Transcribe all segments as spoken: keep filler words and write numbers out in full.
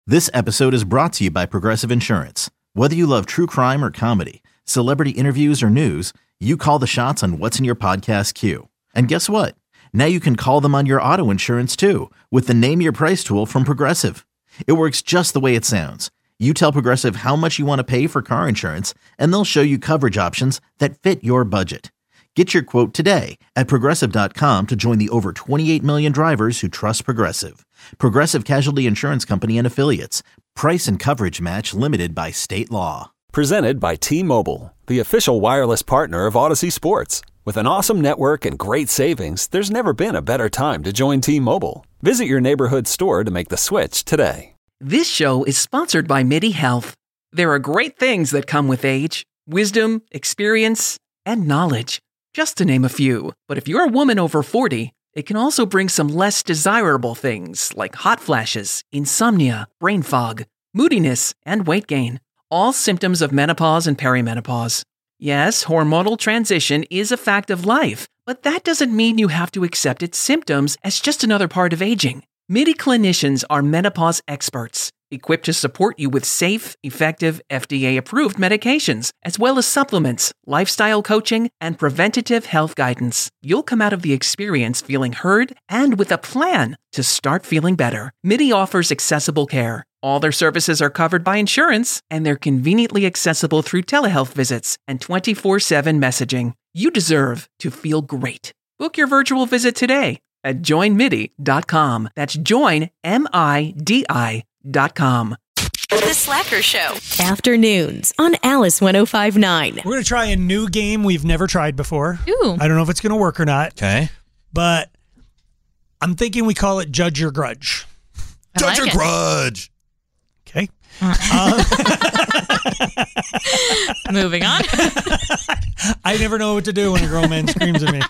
This episode is brought to you by Progressive Insurance. Whether you love true crime or comedy, celebrity interviews or news, you call the shots on what's in your podcast queue. And guess what? Now you can call them on your auto insurance too with the Name Your Price tool from Progressive. It works just the way it sounds. You tell Progressive how much you want to pay for car insurance, and they'll show you coverage options that fit your budget. Get your quote today at Progressive dot com to join the over twenty-eight million drivers who trust Progressive. Progressive Casualty Insurance Company and Affiliates. Price and coverage match limited by state law. Presented by T-Mobile, the official wireless partner of Odyssey Sports. With an awesome network and great savings, there's never been a better time to join T-Mobile. Visit your neighborhood store to make the switch today. This show is sponsored by MIDI Health. There are great things that come with age, wisdom, experience, and knowledge, just to name a few. But if you're a woman over forty, it can also bring some less desirable things like hot flashes, insomnia, brain fog, moodiness, and weight gain. All symptoms of menopause and perimenopause. Yes, hormonal transition is a fact of life, but that doesn't mean you have to accept its symptoms as just another part of aging. MIDI clinicians are menopause experts, equipped to support you with safe, effective, F D A-approved medications, as well as supplements, lifestyle coaching, and preventative health guidance. You'll come out of the experience feeling heard and with a plan to start feeling better. MIDI offers accessible care. All their services are covered by insurance, and they're conveniently accessible through telehealth visits and twenty-four seven messaging. You deserve to feel great. Book your virtual visit today at join midi dot com. That's join, M I D I dot com. The Slacker Show. Afternoons on Alice one oh five point nine. We're going to try a new game we've never tried before. Ooh. I don't know if it's going to work or not. Okay. But I'm thinking we call it Judge Your Grudge. I Judge like Your it. Grudge. Okay. Uh. Um, Moving on. I never know what to do when a grown man screams at me.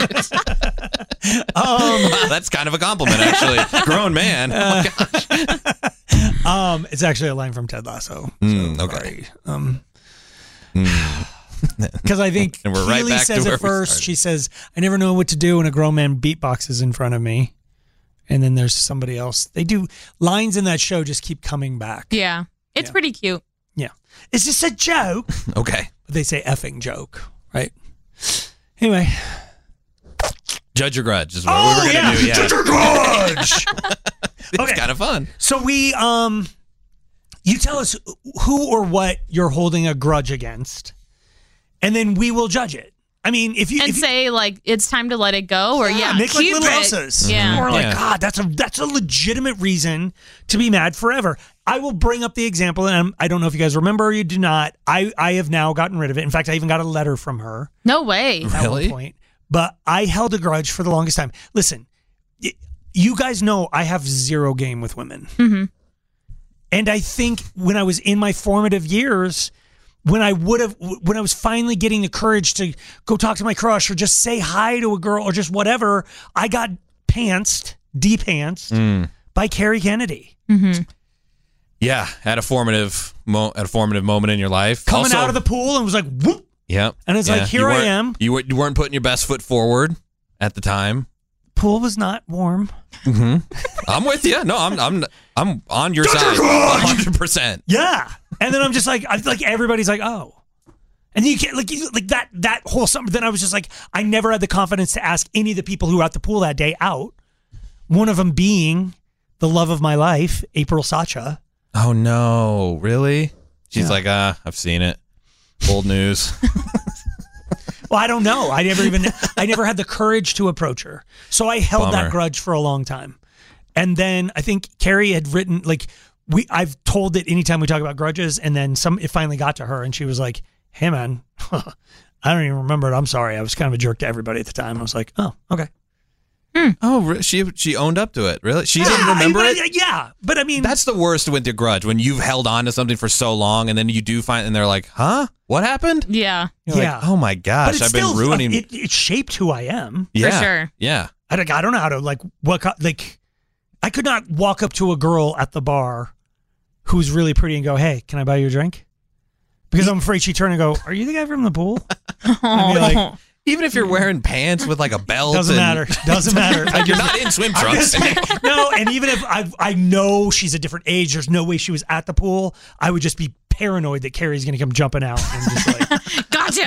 um, wow, that's kind of a compliment, actually. Grown man. Oh my gosh. Um, it's actually a line from Ted Lasso. Mm, so, okay. Sorry. Um, mm. Because I think and we're right Keely back says to at first, she says, I never know what to do when a grown man beatboxes in front of me. And then there's somebody else. They do lines in that show just keep coming back. Yeah. It's yeah. pretty cute. Yeah. Is this a joke? Okay. But they say effing joke, right? Anyway. Judge Your Grudge is what oh, we were going to yeah. do. Yeah. Judge Your Grudge. It's okay. kind of fun. So we, um, you tell us who or what you're holding a grudge against, and then we will judge it. I mean, if you and if say you, like it's time to let it go, or yeah, yeah make like keep little it. Elsa's. Yeah, or like yeah. God, that's a that's a legitimate reason to be mad forever. I will bring up the example, and I'm, I don't know if you guys remember or you do not. I I have now gotten rid of it. In fact, I even got a letter from her. No way. At really? one point, but I held a grudge for the longest time. Listen, y- you guys know I have zero game with women, mm-hmm. and I think when I was in my formative years. When I would have, when I was finally getting the courage to go talk to my crush or just say hi to a girl or just whatever, I got pantsed, de-pantsed mm. by Carrie Kennedy. Mm-hmm. Yeah, at a formative, mo- at a formative moment in your life, Coming also, out of the pool and was like, whoop. Yep. And it's yeah. like, here I am. You, were, you weren't putting your best foot forward at the time. Pool was not warm. Mm-hmm. I'm with you. No, I'm, I'm, I'm on your side, one hundred percent. Yeah. And then I'm just like, I like everybody's like, oh, and you can't like, you, like that, that whole summer. Then I was just like, I never had the confidence to ask any of the people who were at the pool that day out. One of them being the love of my life, April Sacha. Oh no, really? She's yeah. like, ah, I've seen it. Old news. Well, I don't know. I never even, I never had the courage to approach her. So I held Bummer. that grudge for a long time. And then I think Carrie had written, like, we, I've told it anytime we talk about grudges, and then some, it finally got to her and she was like, hey man, I don't even remember it. I'm sorry. I was kind of a jerk to everybody at the time. I was like, oh, okay. Hmm. Oh, she she owned up to it. Really? She yeah, didn't remember I, I, it? Yeah. But I mean, that's the worst with your grudge, when you've held on to something for so long and then you do find, and they're like, huh? What happened? Yeah. You're yeah. Like, oh my gosh, I've still, been ruining. It, it shaped who I am. Yeah. For sure. Yeah. I, I don't know how to, like, what, like, I could not walk up to a girl at the bar who's really pretty and go, hey, can I buy you a drink? Because I'm afraid she'd turn and go, are you the guy from the pool? And be like, Even if you're wearing pants with like a belt, Doesn't and- matter. Doesn't matter. Like, you're not in swim I'm trunks. just- no, and even if I I know she's a different age, there's no way she was at the pool. I would just be paranoid that Carrie's going to come jumping out and just like, Gotcha.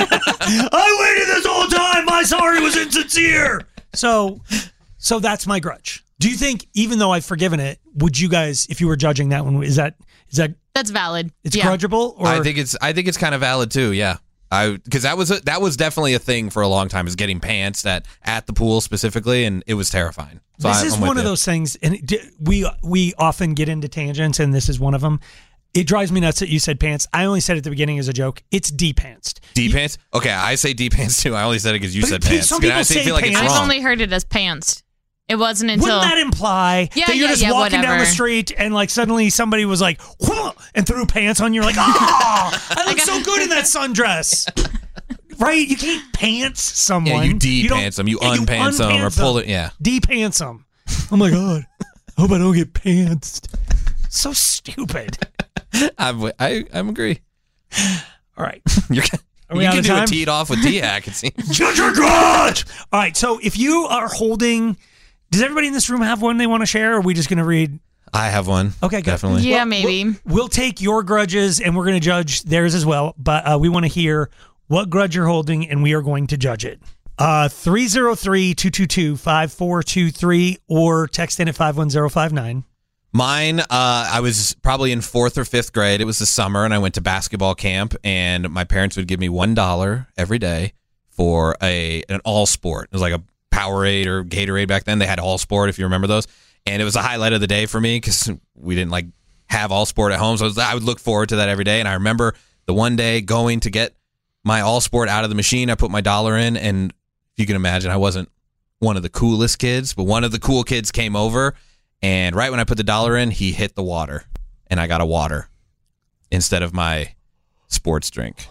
I waited this whole time. My sorry was insincere. So, so that's my grudge. Do you think, even though I've forgiven it, would you guys, if you were judging that one, is that is that That's valid. it's yeah. grudgeable? Or I think it's I think it's kind of valid too. Yeah, I because that was a, that was definitely a thing for a long time, is getting pants at at the pool specifically, and it was terrifying. So this I, is I'm with one of you. those things, and it, we we often get into tangents, and this is one of them. It drives me nuts that you said pants. I only said at the beginning as a joke. It's D-pantsed. D pants. Okay, I say D pants too. I only said it because you But said pe- pants. some And people I say- say feel like it's pants. I've wrong. only heard it as pants. It wasn't until Wouldn't that imply Yeah, that you're yeah, just yeah, walking down the whatever. street and like suddenly somebody was like, "Whoa," and threw pants on you? You're like, oh, I look so good in that sundress. Right? You can't pants someone. Yeah, you D don't- pants them, you yeah, unpants them, or unpants pull them. it. Yeah. D-pants them. Oh my God. I hope I don't get pantsed. So stupid. I'm, I I'm agree. All right. You're, Are we you out can of do time? a teed off with D-hack. It seems. Judge your grudge. All right. So if you are holding, does everybody in this room have one they want to share? Or are we just going to read? I have one. Okay, good. Definitely. Yeah, Well, maybe. We'll, we'll take your grudges and we're going to judge theirs as well. But uh, we want to hear what grudge you're holding and we are going to judge it. Uh, three oh three, two two two, five four two three or text in at five one zero five nine. Mine, uh, I was probably in fourth or fifth grade. It was the summer, and I went to basketball camp, and my parents would give me one dollar every day for a an all sport. It was like a Powerade or Gatorade back then. They had all sport, if you remember those. And it was a highlight of the day for me because we didn't like have all sport at home. So I, was, I would look forward to that every day. And I remember the one day going to get my all sport out of the machine. I put my dollar in, and if you can imagine, I wasn't one of the coolest kids, but one of the cool kids came over. And right when I put the dollar in, he hit the water, and I got a water instead of my sports drink.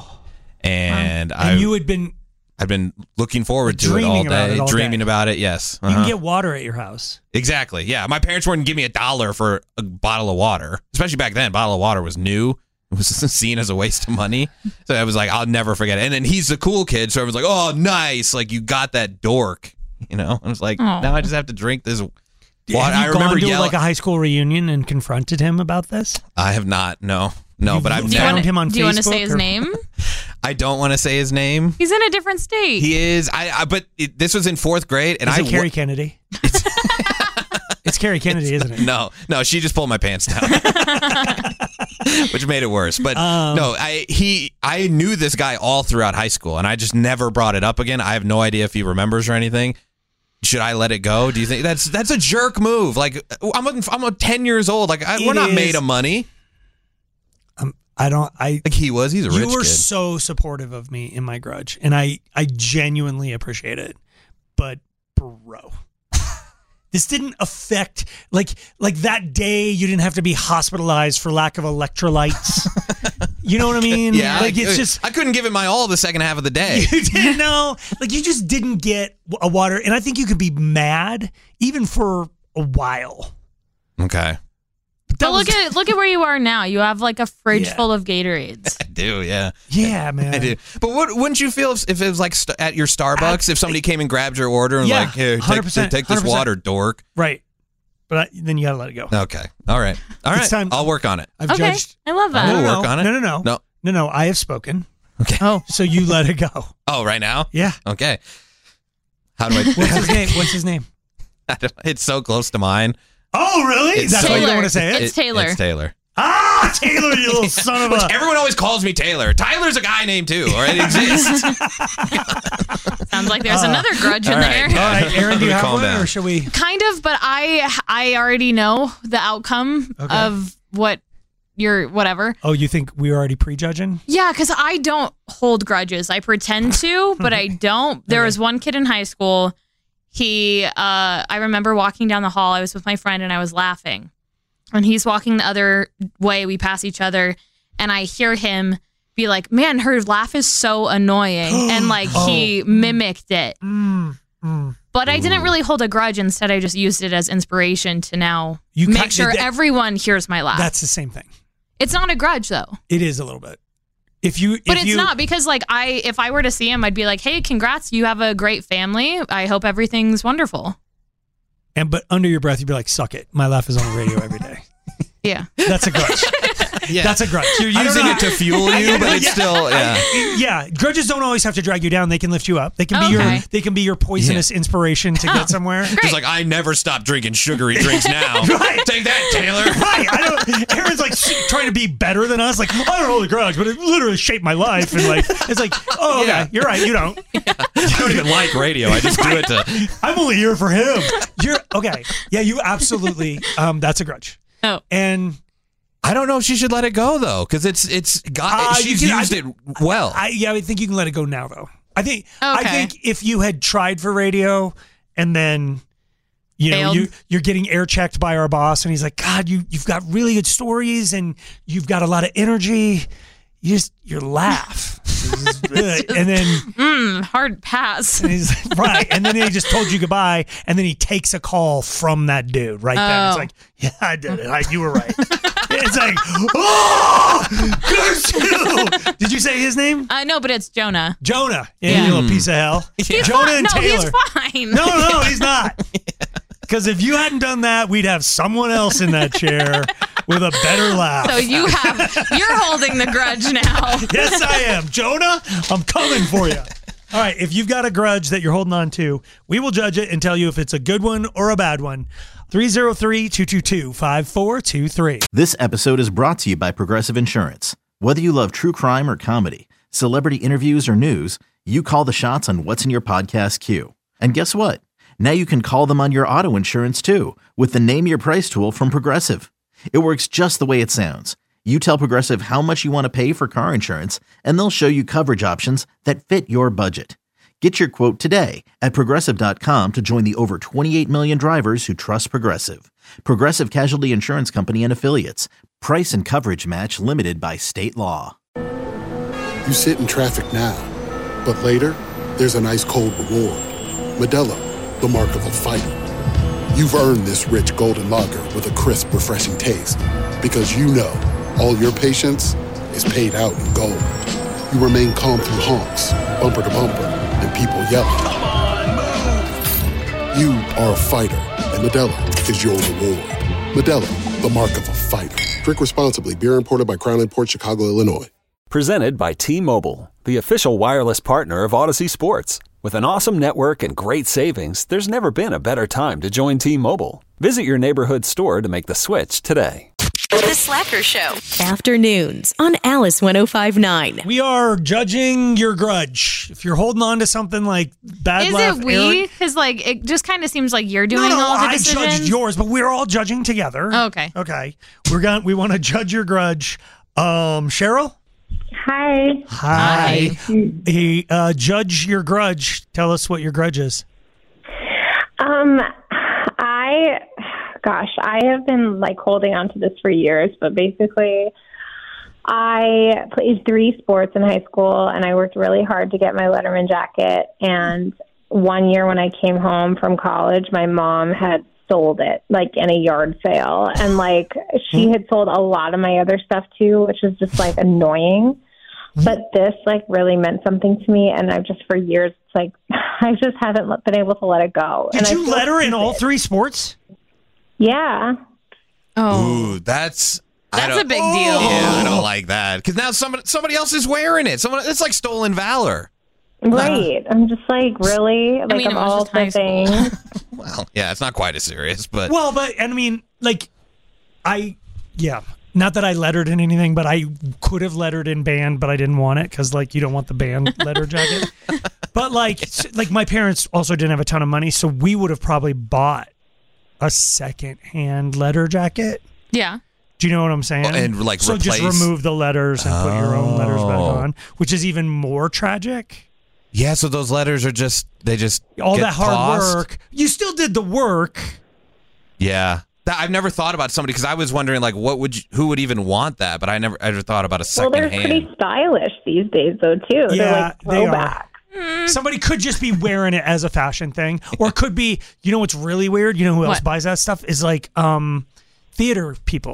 And I, And you had been, I'd been looking forward to it all Dreaming about day, it all dreaming day. about it. Yes, you Uh-huh. can get water at your house. exactly. Yeah, my parents wouldn't give me a dollar for a bottle of water, especially back then. A bottle of water was new. It was seen as a waste of money. So I was like, I'll never forget it. And then he's the cool kid, so I was like, oh, nice. Like, you got that dork. You know, I was like, Aw. now I just have to drink this. Have water. you I remember gone to yelling. like a high school reunion and confronted him about this? I have not. No, no, but I've Do Do you never. found want him on to? Do you want to Facebook say his or- name? I don't want to say his name. He's in a different state. He is. I. I but it, this was in fourth grade, and Is I. it Carrie wa- Kennedy? It's Carrie Kennedy, isn't it? No, no, she just pulled my pants down, which made it worse. But Um, no, I he I knew this guy all throughout high school, and I just never brought it up again. I have no idea if he remembers or anything. Should I let it go? Do you think that's that's a jerk move? Like I'm a, I'm a ten years old. Like I, we're It not is. made of money. Um, I don't. I. Like he was. He's a You rich were kid. so supportive of me in my grudge, and I I genuinely appreciate it. But bro, this didn't affect like like that day. You didn't have to be hospitalized for lack of electrolytes. You know what I mean? Yeah, Like I, it's just I couldn't give it my all the second half of the day. you didn't know. Like you just didn't get a water, and I think you could be mad even for a while. Okay, But that But look was- at look at where you are now. You have like a fridge Yeah. full of Gatorades. I do. Yeah. yeah, man. I do. But what, wouldn't you feel if, if it was like st- at your Starbucks, if somebody came and grabbed your order and Yeah, like, here, one hundred take, percent, take this one hundred percent. water, dork? Right, but I, then you gotta let it go. Okay. All right. All right. It's time- I'll work on it. I've Okay, judged. I love I that. will no, work on it. No, no, no, No. no, no. I have spoken. Okay. Oh, So you let it go. Oh, right now? Yeah. Okay. How do I? What's his name? What's his name? I don't- it's so close to mine. Oh, really? It's That's why you don't Taylor. want to say it? It's Taylor. It's Taylor. Ah, Taylor, you little son of Which a. everyone always calls me Taylor. Tyler's a guy named too, or it exists. sounds like there's another grudge in all right. there. Yeah. All right, Aaron, do you have Calm one, down. or should we? Kind of, but I I already know the outcome Okay. of what your whatever. Oh, you think we were already prejudging? Yeah, because I don't hold grudges. I pretend to, but I don't. There Okay. was one kid in high school. He, uh, I remember walking down the hall. I was with my friend and I was laughing. And he's walking the other way. We pass each other. And I hear him be like, man, her laugh is so annoying. And like he mimicked it. Mm, mm. But I didn't really hold a grudge. Instead, I just used it as inspiration to now You make ki- sure that- everyone hears my laugh. That's the same thing. It's not a grudge, though. It is a little bit. If you, But if it's you, not because like I, if I were to see him, I'd be like, hey, congrats. You have a great family. I hope everything's wonderful. And but under your breath, you'd be like, "Suck it. My laugh is on the radio every day." Yeah. That's a grudge. Yeah. That's a grudge. You're I don't using know. it to fuel you, but it's still yeah. Yeah, grudges don't always have to drag you down. They can lift you up. They can be Okay. your they can be your poisonous inspiration to get somewhere. Just like I never stop drinking sugary drinks now. Right. Take that, Taylor. Right. I don't, Aaron's like s- trying to be better than us. Like, I don't hold a grudge, but it literally shaped my life. And like, it's like, oh, okay, Yeah. you're right. You don't. I don't even like radio. I just do it to. I'm only here for him. You're okay. Yeah, you absolutely. Um, that's a grudge. Oh. And I don't know if she should let it go though, because it's it's got Uh, she's you can- used I- it well. I yeah, I think you can let it go now though. I think I Okay. think if you had tried for radio and then you know Failed. you you're getting air checked by our boss and he's like, God, you you've got really good stories and you've got a lot of energy. You just your laugh. is good. And then Mm, hard pass. and he's like, right, and then he just told you goodbye, and then he takes a call from that dude right then. It's Oh. like, yeah, I did it. I, you were right. It's like, oh, curse you. Did you say his name? I know, but it's Jonah. Jonah. Yeah, Yeah. you little piece of hell. He's Jonah fine. and no, Taylor. he's fine. No, no, he's not. Because if you hadn't done that, we'd have someone else in that chair with a better laugh. So you have, you're holding the grudge now. Yes, I am. Jonah, I'm coming for you. All right, if you've got a grudge that you're holding on to, we will judge it and tell you if it's a good one or a bad one. three oh three, two two two, five four two three. This episode is brought to you by Progressive Insurance. Whether you love true crime or comedy, celebrity interviews or news, you call the shots on what's in your podcast queue. And guess what? Now you can call them on your auto insurance too with the Name Your Price tool from Progressive. It works just the way it sounds. You tell Progressive how much you want to pay for car insurance, and they'll show you coverage options that fit your budget. Get your quote today at Progressive dot com to join the over twenty-eight million drivers who trust Progressive. Progressive Casualty Insurance Company and Affiliates. Price and coverage match limited by state law. You sit in traffic now, but later, there's an ice cold reward. Modelo, the mark of a fighter. You've earned this rich golden lager with a crisp, refreshing taste. Because you know, all your patience is paid out in gold. You remain calm through honks, bumper to bumper, and people yelling. Come on, move! You are a fighter, and Modelo is your reward. Modelo, the mark of a fighter. Drink responsibly. Beer imported by Crown Imports, Chicago, Illinois. Presented by T-Mobile, the official wireless partner of Odyssey Sports. With an awesome network and great savings, there's never been a better time to join T-Mobile. Visit your neighborhood store to make the switch today. The Slacker Show. Afternoons on Alice one oh five point nine. We are judging your grudge. If you're holding on to something like bad Is laugh, it we? Aaron- Because like it just kind of seems like you're doing no, no, all the I decisions. judged yours, but we're all judging together. Oh, okay. Okay. We're going we want to judge your grudge. Um, Cheryl? Hi. Hi. Hey, uh, judge your grudge. Tell us what your grudge is. Um, I, gosh, I have been like holding on to this for years, but basically, I played three sports in high school, and I worked really hard to get my Letterman jacket. And one year when I came home from college, my mom had sold it like in a yard sale, and like she had sold a lot of my other stuff too, which was just like annoying. But this like really meant something to me, and I've just for years it's like I just haven't let- been able to let it go. Did and I you feel let her in stupid. all three sports? Yeah. Oh, Ooh, that's I that's don't- a big deal. Yeah, I don't like that because now somebody somebody else is wearing it. Someone it's like stolen valor. Right. I'm just like, really? Like, mean, of it was all just high the school. things. Well, yeah, it's not quite as serious, but Well, but and I mean, like, I, yeah, not that I lettered in anything, but I could have lettered in band, but I didn't want it because, like, you don't want the band letter jacket. But like, s- like my parents also didn't have a ton of money, so we would have probably bought a second-hand letter jacket. Yeah. Do you know what I'm saying? Oh, and, like, so just replace- remove the letters and put your own letters back Oh. on, which is even more tragic. yeah. So those letters are just they just All get that hard tossed. work, you still did the work. Yeah, that, I've never thought about somebody because I was wondering like what would you, who would even want that, but I never ever thought about a Well, second they're hand. pretty stylish these days, though, too. they're Yeah, like they are. throwback. Somebody could just be wearing it as a fashion thing, or it could be, you know what's really weird? You know who else What? buys that stuff? Is like um, theater people.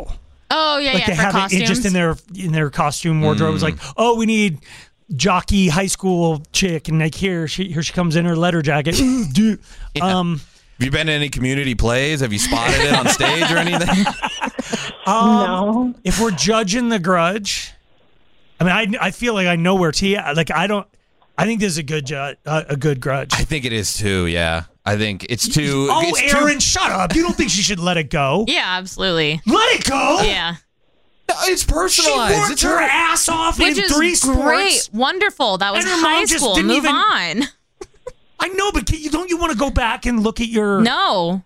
Oh yeah, like yeah. they for have costumes. it just in their in their costume wardrobe. Mm. It's like, oh, we need jockey high school chick, and like here she here she comes in her letter jacket. Ooh, dude. Yeah. Um, Have you been to any community plays? Have you spotted it on stage or anything? um, No. If we're judging The Grudge, I mean, I I feel like I know where T. Like I don't. I think this is a good ju- uh, a good Grudge. I think it is too. Yeah, I think it's too. Oh, it's Aaron, too, shut up! You don't think she should let it go? Yeah, absolutely. Let it go. Yeah. it's She personalized. worked It's her her. ass off Which in is three sports. great, wonderful. That was And her high mom just school. didn't Move even- on. I know, but can you, don't you want to go back and look at your? No,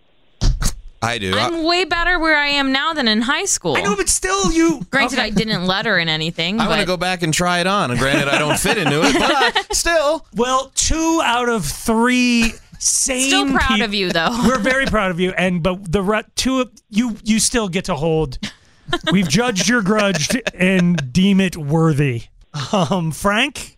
I do. I'm way better where I am now than in high school. I know, but still, you. Granted, Okay. I didn't let her in anything. I want to but go back and try it on. And granted, I don't fit into it, but I, still. Well, two out of three sane. Still proud peop- of you, though. We're very proud of you, and but the re- two of you, you still get to hold. We've judged your grudge and deem it worthy. Um, Frank.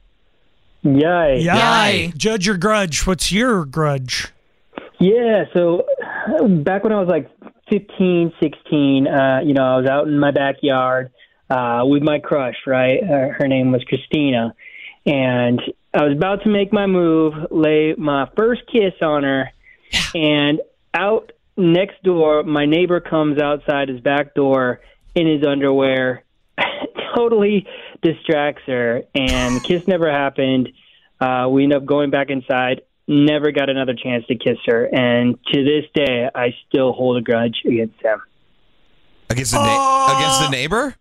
Yay. Yay. Yay. Judge your grudge. What's your grudge? Yeah, so uh, back when I was like fifteen, sixteen, uh, you know, I was out in my backyard uh, with my crush, right? Uh, her name was Christina. And I was about to make my move, lay my first kiss on her, and out next door, my neighbor comes outside his back door in his underwear, totally distracts her, and the kiss never happened. Uh, we end up going back inside. Never got another chance to kiss her, and to this day, I still hold a grudge against him. Against the na- Uh, against the neighbor?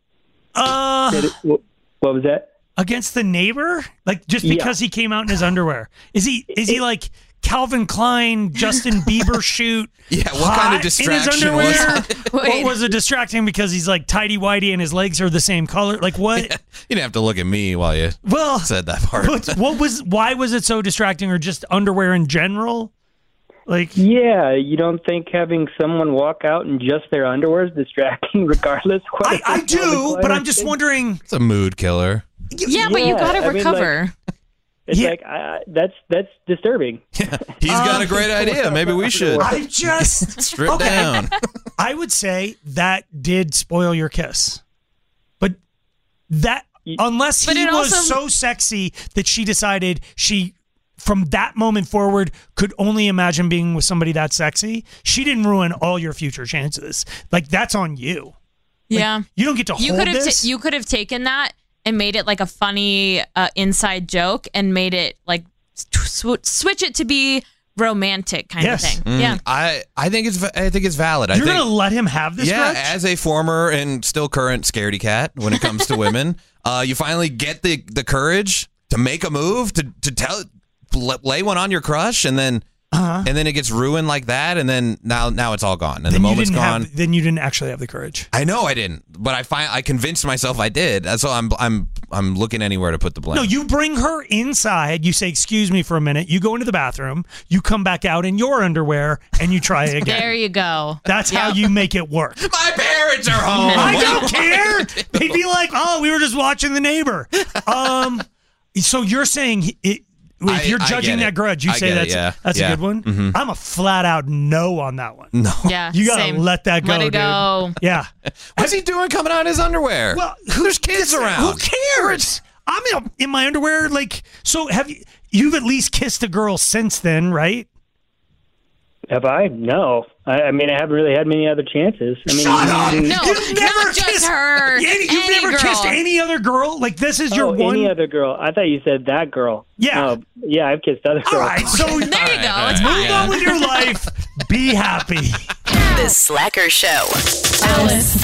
Uh, Did it- wh- what was that? against the neighbor? Like just Yeah. because he came out in his underwear? Is he? Is he like Calvin Klein, Justin Bieber shoot? Yeah, what kind hot of distraction in his was underwear? it? Or Wait. was it distracting because he's like tidy whitey and his legs are the same color? Like what? You didn't have to look at me while you Well, said that part. what, what was? Why was it so distracting, or just underwear in general? Like Yeah, you don't think having someone walk out in just their underwear is distracting, regardless? What I, if I it's Calvin do, Klein but or I'm just something? wondering. It's a mood killer. Yeah, but you Yeah, got to I mean, like- recover. It's Yeah. like I, that's that's disturbing. He's got a great idea. Maybe we should I just strip okay. down. I would say that did spoil your kiss, but that unless But he it was also- so sexy that she decided she, from that moment forward, could only imagine being with somebody that sexy. She didn't ruin all your future chances. Like that's on you. Yeah. You don't get to You hold could have this. ta- you could have taken that and made it like a funny uh, inside joke and made it like sw- switch it to be romantic kind Yes. of thing. Yeah. Mm, I I think it's va- I think it's valid. I You're think, gonna let him have this yeah, grudge? as a former and still current scaredy cat when it comes to women, uh, you finally get the the courage to make a move to to tell lay one on your crush, and then Uh-huh. and then it gets ruined like that, and then now now it's all gone, and Then the you moment's didn't gone. have. Then you didn't actually have the courage. I know I didn't, but I find I convinced myself I did. So I'm I'm I'm looking anywhere to put the blame. No, you bring her inside. You say, "Excuse me for a minute." You go into the bathroom. You come back out in your underwear, and you try again. There you go. That's how Yep. you make it work. My parents are home. I don't care. They'd be like, "Oh, we were just watching The Neighbor." Um, so you're saying he- it, if I- you're I judging get it. that grudge, you I say get it, that's yeah. that's Yeah. a good one. Mhm. I'm a flat out no on that one. No. Yeah. You gotta same. let that go, Let it dude. go. Yeah. What's he doing coming out in his underwear? Well, there's kids around. Who cares? I'm in, in my underwear. Like, so have you? You've at least kissed a girl since then, right? Have I? No. I, I mean, I haven't really had many other chances. I mean, Shut up! you- No, You've never not just kissed her. Any, you've Any never girl. kissed any other girl. Like this is your oh, one. any other girl. I thought you said that girl. Yeah. Oh, yeah, I've kissed other girls. All right, so There you go. It's move fine. on with your life. Be happy. The Slacker Show. Alice.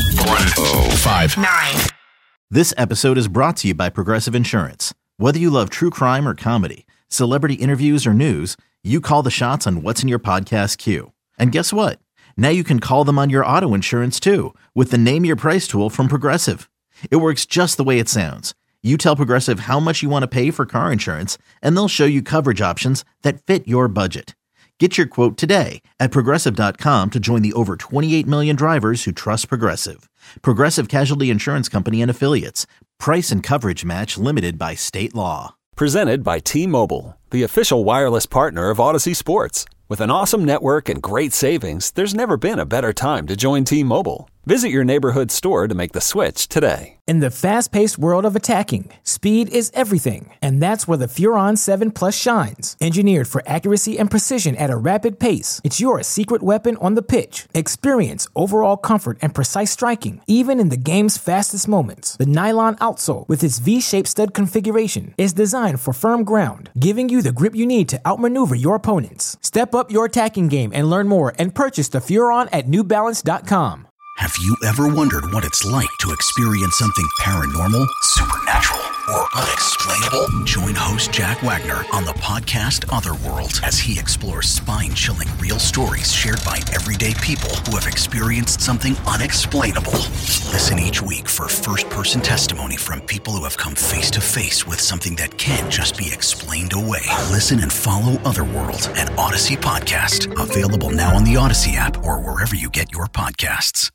nine. This episode is brought to you by Progressive Insurance. Whether you love true crime or comedy, celebrity interviews or news, you call the shots on what's in your podcast queue. And guess what? Now you can call them on your auto insurance too with the Name Your Price tool from Progressive. It works just the way it sounds. You tell Progressive how much you want to pay for car insurance, and they'll show you coverage options that fit your budget. Get your quote today at Progressive dot com to join the over twenty-eight million drivers who trust Progressive. Progressive Casualty Insurance Company and Affiliates. Price and coverage match limited by state law. Presented by T-Mobile, the official wireless partner of Odyssey Sports. With an awesome network and great savings, there's never been a better time to join T-Mobile. Visit your neighborhood store to make the switch today. In the fast-paced world of attacking, speed is everything, and that's where the Furon seven Plus shines. Engineered for accuracy and precision at a rapid pace, it's your secret weapon on the pitch. Experience overall comfort and precise striking, even in the game's fastest moments. The nylon outsole, with its V-shaped stud configuration, is designed for firm ground, giving you the grip you need to outmaneuver your opponents. Step up your attacking game and learn more and purchase the Furon at New Balance dot com. Have you ever wondered what it's like to experience something paranormal, supernatural, or unexplainable? Join host Jack Wagner on the podcast Otherworld as he explores spine-chilling real stories shared by everyday people who have experienced something unexplainable. Listen each week for first-person testimony from people who have come face-to-face with something that can't just be explained away. Listen and follow Otherworld, an Odyssey podcast. Available now on the Odyssey app or wherever you get your podcasts.